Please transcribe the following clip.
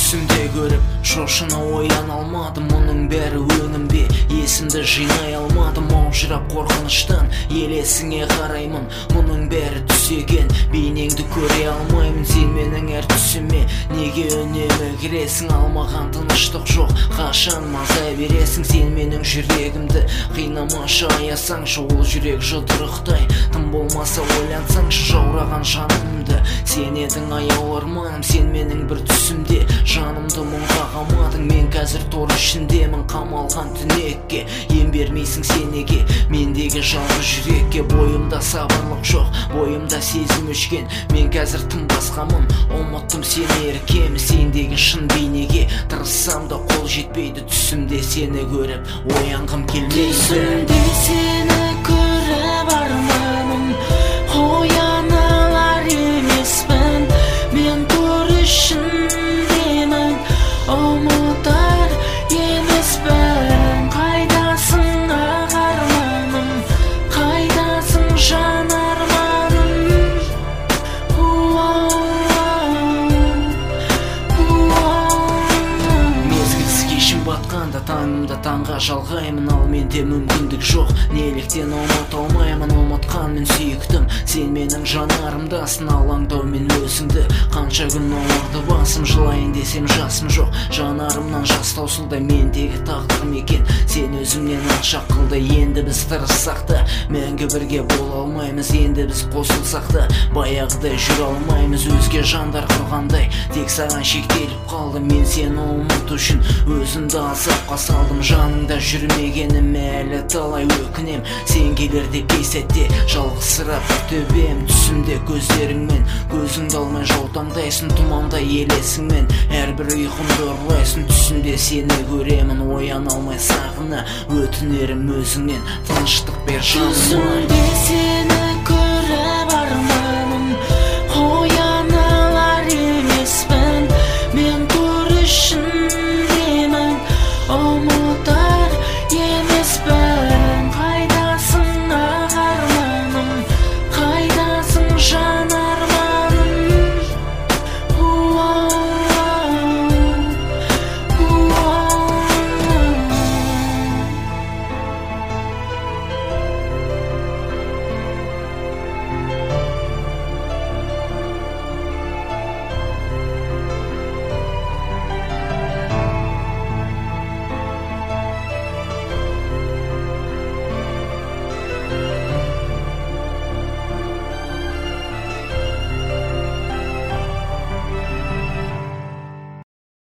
түсімде көріп шошына ояна алмадым. Мұның бәрі өңім бе, есімді жинай алмадым. Маужырап қорқыныштан елесіңе қараймын. Мұның бәрі түс екен, бейнеңді көре алмаймын. Сен менің әр түсіме неге үнемі кіресің? Алмаған тыныштық жоқ, қашан маза бересің? Сен менің жүрегімді қинамашы, аясаңшы. Ол жүрек жұдырықтай, тым болмаса ойлансаңшы. Жаураған жанымды сен едің аяу арманым. Сен менің бір түсімде жанымды мұңға қамадың. Мен қазір тор ішіндемін, қамалған түнекке. Ем бермейсің сен неге мендегі жалғыз жүрекке? Бойымда сабырлық жоқ, бойымда сезім өшкен. Мен қазір тым басқамын, ұмыттым сені еркем. Сендегі шын бейнеге тырыссам да қол жетпейді. Түсімде сені көріп оянғым келмейді. Түсімде сені көріп арманым ояналар емеспін. Мен тор ішіндемін, ұмытар емеспін. Қайдасың ақ арманым, қайдасың жан арманым? Мезгілсіз кешім батқанда таңымда таңға жалғаймын. Ал менде мүмкіндік жоқ, неліктен ұмыта алмаймын? Ұмытқан мен сүйіктім, сен менің жанарымдасың. Алаңдау мен өзіңді қанша күн оларды басым. Жылайын десем жасым жоқ, жанарымнан жас таусылды. Мендегі тағдырым екен, сен өзіңнен алшақ қылды. Енді біз тырыссақ та мәңгі бірге бола алмаймыз. Енді біз қосылсақ та баяғыдай жүре алмаймыз. Өзге жандар құрғандай тек саған шектеліп қалдым. Мен сені ұмыту үшін өзімді азапқа салдым. Жаныңда жүрмегенім әлі талай өкінем. Сен келерде кей сәтте жалғызсырап төбем. Түсімде көздеріңмен көзіңді алмай жаутаңдайсың. Тұманда елесіңмен әрбір ұйқымды ұрлайсың. Түсімде сені көремін, ояна алмай сағына. Өтінерім өзіңнен тыныштық бер жаныма. Түсімде сені көріп арманым